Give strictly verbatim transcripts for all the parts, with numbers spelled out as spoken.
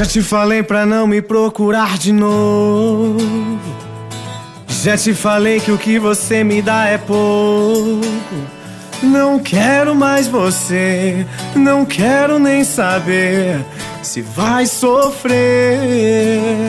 Já te falei pra não me procurar de novo. Já te falei que o que você me dá é pouco. Não quero mais você, não quero nem saber se vai sofrer.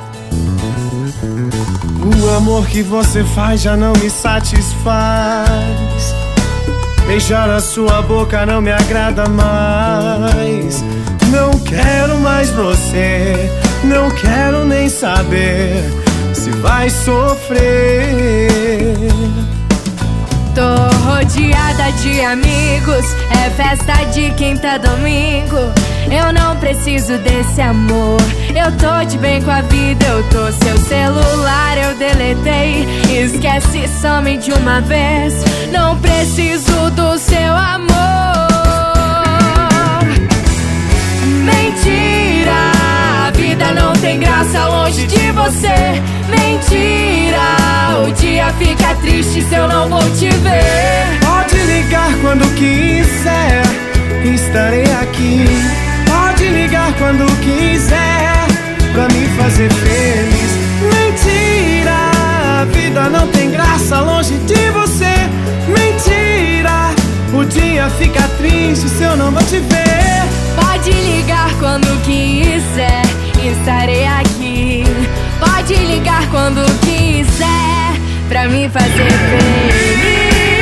O amor que você faz já não me satisfaz. Beijar a sua boca não me agrada mais. Não quero mais você, não quero nem saber se vai sofrer. Tô rodeada de amigos, é festa de quinta domingo. Eu não preciso desse amor, eu tô de bem com a vida. Eu tô, seu celular eu deletei, esquece, some de uma vez. Não preciso do seu amor. Mentira, a vida não tem graça longe de você. Mentira, o dia fica triste se eu não vou te ver. Pode ligar quando quiser, estarei aqui. Pode ligar quando quiser, pra me fazer feliz. Mentira, a vida não tem graça longe de você. Mentira, o dia fica triste se eu não vou te ver. Pode ligar quando quiser, estarei aqui. Pode ligar quando quiser, pra me fazer feliz.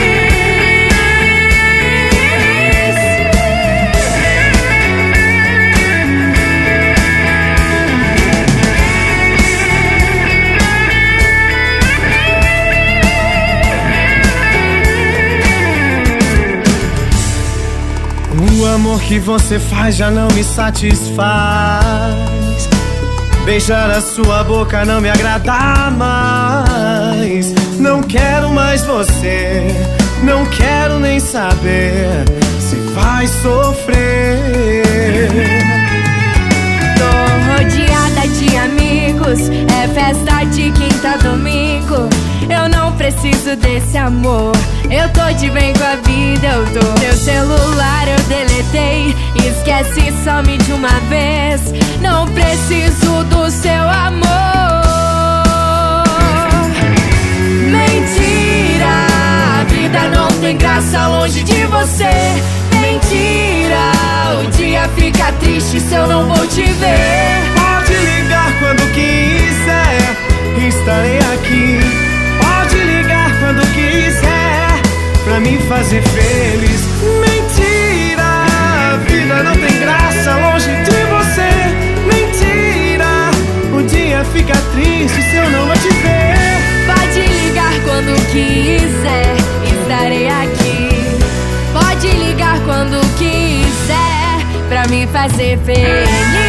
O amor que você faz já não me satisfaz. Beijar a sua boca não me agrada mais. Não quero mais você, não quero nem saber se vai sofrer. Tô rodeada de amigos, é festa de quinta domingo. Eu não preciso desse amor, eu tô de bem com a vida. Eu tô, seu celular eu deletei, esquece, some de uma vez. Não preciso do seu amor. Mentira, a vida não tem graça longe de você. Mentira, o dia fica triste se eu não vou te ver. Pode ligar quando quiser, estarei aqui. Pode ligar quando quiser, pra me fazer feliz. Mentira, a vida não tem graça longe de você. Mentira, o dia fica triste se eu não vou te ver. Pode ligar quando quiser, estarei aqui. Pode ligar quando quiser, pra me fazer feliz.